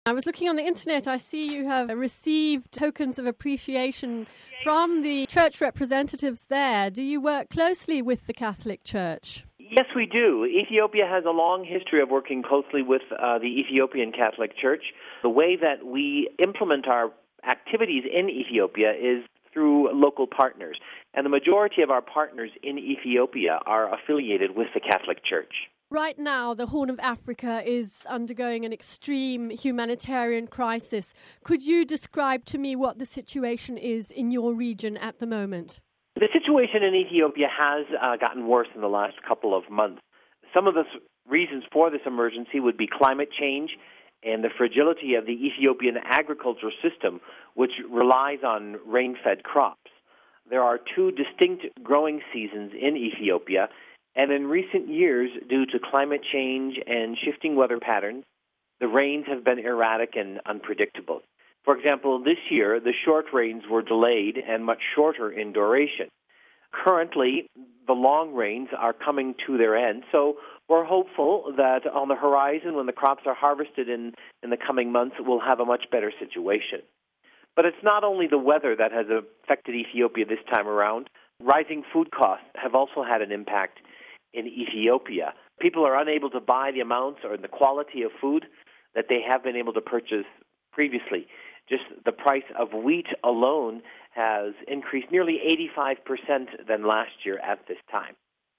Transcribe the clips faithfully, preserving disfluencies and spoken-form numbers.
I was looking on the internet. I see you have received tokens of appreciation from the church representatives there. Do you work closely with the Catholic Church? Yes, we do. Ethiopia has a long history of working closely with uh, the Ethiopian Catholic Church. The way that we implement our activities in Ethiopia is through local partners. And the majority of our partners in Ethiopia are affiliated with the Catholic Church. Right now, the Horn of Africa is undergoing an extreme humanitarian crisis. Could you describe to me what the situation is in your region at the moment? The situation in Ethiopia has uh, gotten worse in the last couple of months. Some of the reasons for this emergency would be climate change and the fragility of the Ethiopian agricultural system, which relies on rain-fed crops. There are two distinct growing seasons in Ethiopia, and in recent years, due to climate change and shifting weather patterns, the rains have been erratic and unpredictable. For example, this year, the short rains were delayed and much shorter in duration. Currently, the long rains are coming to their end, so we're hopeful that on the horizon, when the crops are harvested in, in the coming months, we'll have a much better situation. But it's not only the weather that has affected Ethiopia this time around. Rising food costs have also had an impact in Ethiopia. People are unable to buy the amounts or the quality of food that they have been able to purchase previously. Just the price of wheat alone has increased nearly eighty-five percent than last year at this time.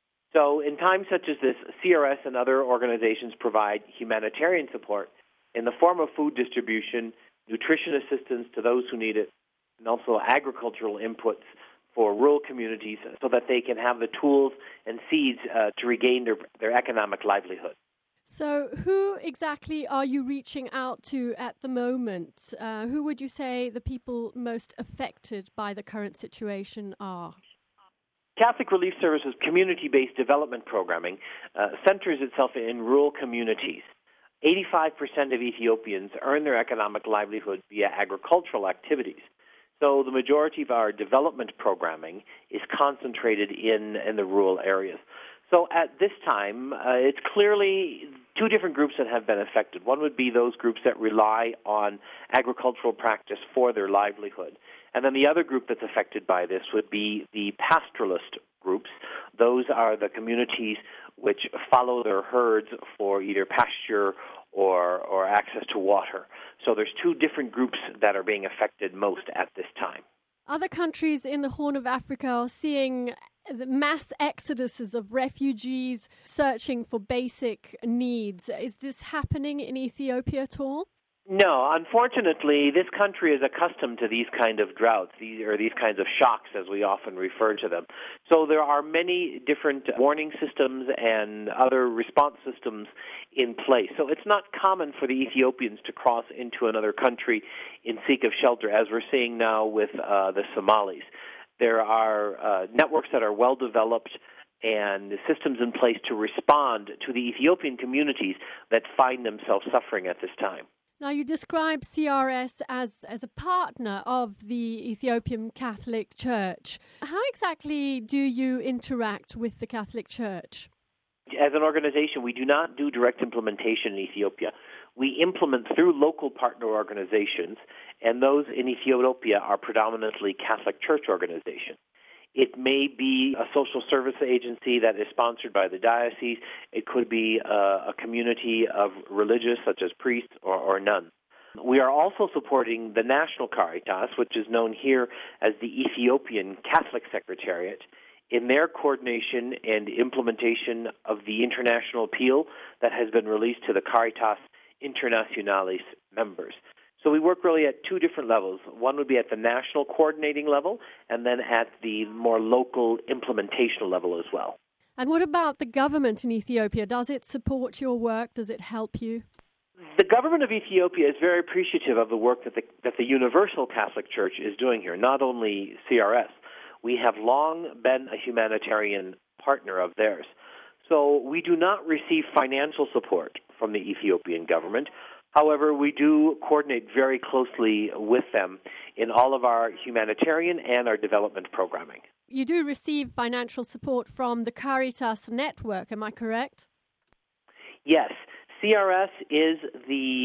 So in times such as this, C R S and other organizations provide humanitarian support in the form of food distribution, nutrition assistance to those who need it, and also agricultural inputs for rural communities so that they can have the tools and seeds uh, to regain their, their economic livelihood. So who exactly are you reaching out to at the moment? Uh, who would you say the people most affected by the current situation are? Catholic Relief Services community-based development programming uh, centers itself in rural communities. eighty-five percent of Ethiopians earn their economic livelihood via agricultural activities. So the majority of our development programming is concentrated in, in the rural areas. So at this time, uh, it's clearly two different groups that have been affected. One would be those groups that rely on agricultural practice for their livelihood. And then the other group that's affected by this would be the pastoralist groups. Those are the communities which follow their herds for either pasture or or access to water. So there's two different groups that are being affected most at this time. Other countries in the Horn of Africa are seeing mass exoduses of refugees searching for basic needs. Is this happening in Ethiopia at all? No, unfortunately, this country is accustomed to these kind of droughts, these, or these kinds of shocks, as we often refer to them. So there are many different warning systems and other response systems in place. So it's not common for the Ethiopians to cross into another country in seek of shelter, as we're seeing now with uh, the Somalis. There are uh, networks that are well developed and systems in place to respond to the Ethiopian communities that find themselves suffering at this time. Now, you describe C R S as, as a partner of the Ethiopian Catholic Church. How exactly do you interact with the Catholic Church? As an organization, we do not do direct implementation in Ethiopia. We implement through local partner organizations, and those in Ethiopia are predominantly Catholic Church organizations. It may be a social service agency that is sponsored by the diocese. It could be a, a community of religious, such as priests or, or nuns. We are also supporting the National Caritas, which is known here as the Ethiopian Catholic Secretariat, in their coordination and implementation of the international appeal that has been released to the Caritas Internationalis members. So we work really at two different levels. One would be at the national coordinating level, and then at the more local implementation level as well. And what about the government in Ethiopia? Does it support your work? Does it help you? The government of Ethiopia is very appreciative of the work that the, that the Universal Catholic Church is doing here, not only C R S. We have long been a humanitarian partner of theirs. So we do not receive financial support from the Ethiopian government. However, we do coordinate very closely with them in all of our humanitarian and our development programming. You do receive financial support from the Caritas network, am I correct? Yes. C R S is the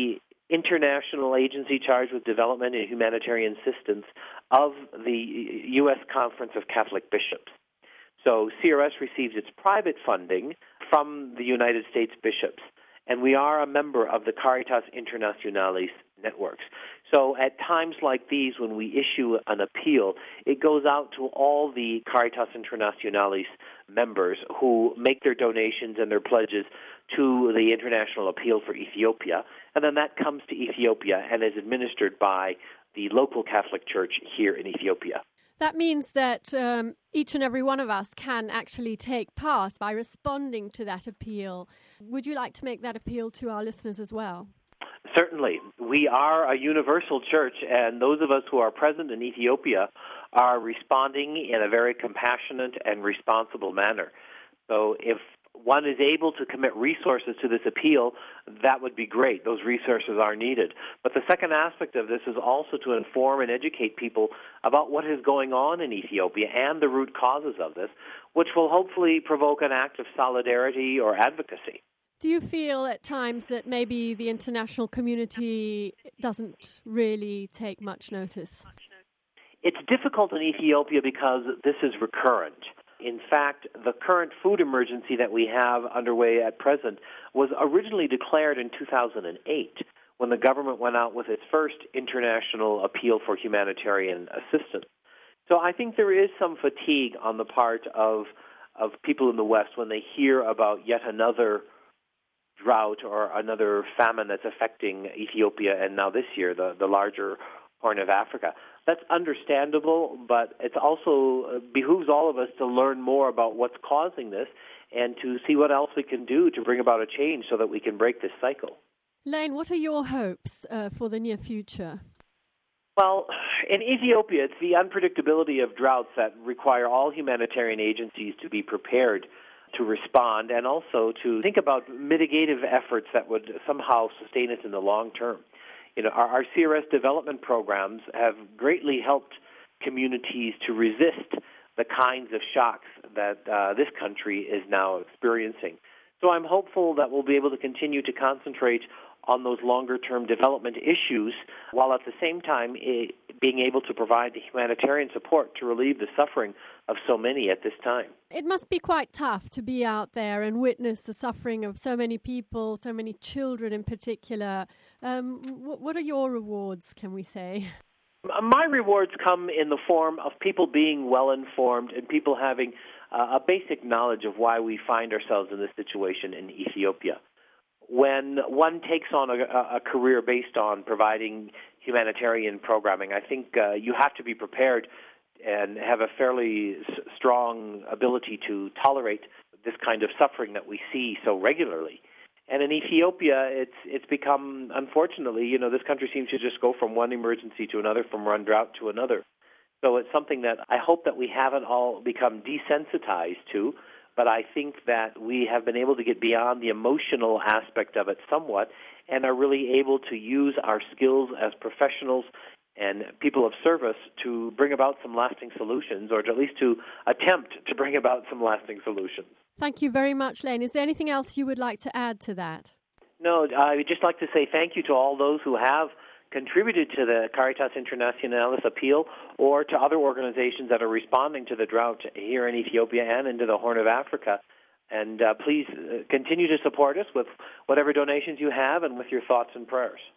international agency charged with development and humanitarian assistance of the U S Conference of Catholic Bishops. So C R S receives its private funding from the United States bishops, and we are a member of the Caritas Internationalis networks. So at times like these, when we issue an appeal, it goes out to all the Caritas Internationalis members who make their donations and their pledges to the International Appeal for Ethiopia, and then that comes to Ethiopia and is administered by the local Catholic Church here in Ethiopia. That means that um, each and every one of us can actually take part by responding to that appeal. Would you like to make that appeal to our listeners as well? Certainly. We are a universal church, and those of us who are present in Ethiopia are responding in a very compassionate and responsible manner. So if one is able to commit resources to this appeal, that would be great. Those resources are needed. But the second aspect of this is also to inform and educate people about what is going on in Ethiopia and the root causes of this, which will hopefully provoke an act of solidarity or advocacy. Do you feel at times that maybe the international community doesn't really take much notice? It's difficult in Ethiopia because this is recurrent. In fact, the current food emergency that we have underway at present was originally declared in two thousand eight when the government went out with its first international appeal for humanitarian assistance. So I think there is some fatigue on the part of of people in the West when they hear about yet another drought or another famine that's affecting Ethiopia and now this year the, the larger Horn of Africa. That's understandable, but it also behooves all of us to learn more about what's causing this and to see what else we can do to bring about a change so that we can break this cycle. Lane, what are your hopes uh, for the near future? Well, in Ethiopia, it's the unpredictability of droughts that require all humanitarian agencies to be prepared to respond and also to think about mitigative efforts that would somehow sustain us in the long term. You know, our, our C R S development programs have greatly helped communities to resist the kinds of shocks that uh, this country is now experiencing. So I'm hopeful that we'll be able to continue to concentrate on those longer-term development issues, while at the same time eh, being able to provide the humanitarian support to relieve the suffering of so many at this time. It must be quite tough to be out there and witness the suffering of so many people, so many children in particular. Um, what, what are your rewards, can we say? My rewards come in the form of people being well-informed and people having uh, a basic knowledge of why we find ourselves in this situation in Ethiopia. When one takes on a, a career based on providing humanitarian programming, I think uh, you have to be prepared and have a fairly s- strong ability to tolerate this kind of suffering that we see so regularly. And in Ethiopia, it's it's become, unfortunately, you know, this country seems to just go from one emergency to another, from one drought to another. So it's something that I hope that we haven't all become desensitized to, but I think that we have been able to get beyond the emotional aspect of it somewhat and are really able to use our skills as professionals and people of service to bring about some lasting solutions, or to at least to attempt to bring about some lasting solutions. Thank you very much, Lane. Is there anything else you would like to add to that? No, I would just like to say thank you to all those who have contributed to the Caritas Internationalis appeal or to other organizations that are responding to the drought here in Ethiopia and into the Horn of Africa. And uh, please uh, continue to support us with whatever donations you have and with your thoughts and prayers.